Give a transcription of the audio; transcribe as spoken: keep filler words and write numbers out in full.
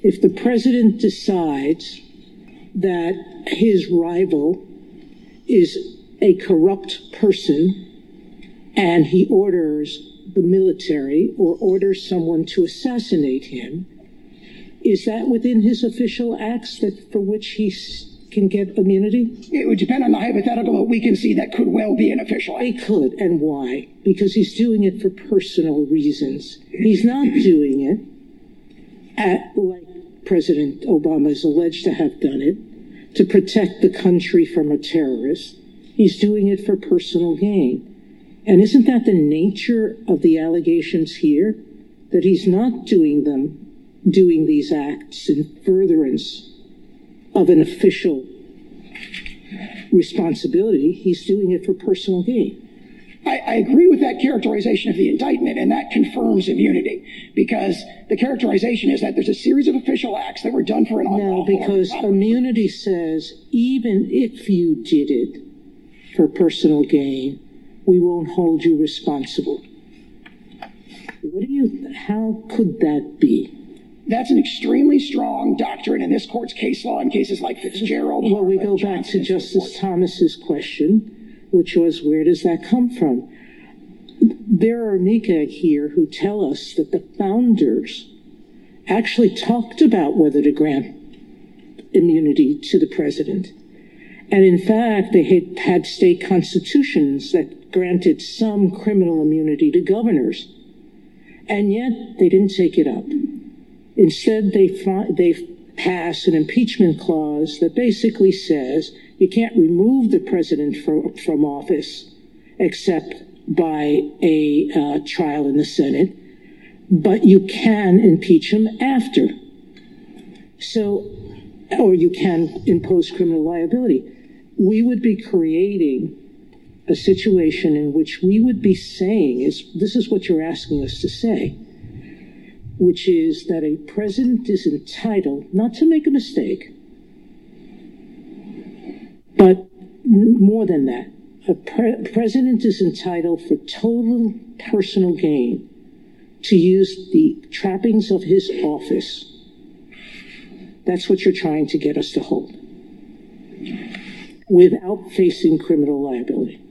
If the president decides that his rival is a corrupt person and he orders the military or orders someone to assassinate him, is that within his official acts that for which he can get immunity? It would depend on the hypothetical, but we can see that could well be an official act. It could, and why? Because he's doing it for personal reasons. He's not doing it at, like President Obama is alleged to have done it, to protect the country from a terrorist. He's doing it for personal gain. And isn't that the nature of the allegations here? That he's not doing them, doing these acts in furtherance of an official responsibility. He's doing it for personal gain. I, I agree with that characterization of the indictment, and that confirms immunity, because the characterization is that there's a series of official acts that were done for an unlawful. No, because immunity says even if you did it for personal gain, we won't hold you responsible. What do you, how could that be? That's an extremely strong doctrine in this court's case law in cases like Fitzgerald. Well, we go back to Justice Thomas's question, which was, where does that come from? There are amici here who tell us that the founders actually talked about whether to grant immunity to the president. And in fact, they had had state constitutions that granted some criminal immunity to governors. And yet they didn't take it up. Instead, they, they pass an impeachment clause that basically says you can't remove the president from, from office except by a uh, trial in the Senate, but you can impeach him after. So, or you can impose criminal liability. We would be creating a situation in which we would be saying, is this is what you're asking us to say, which is that a president is entitled not to make a mistake, but more than that, a pre- president is entitled for total personal gain to use the trappings of his office. That's what you're trying to get us to hold, without facing criminal liability.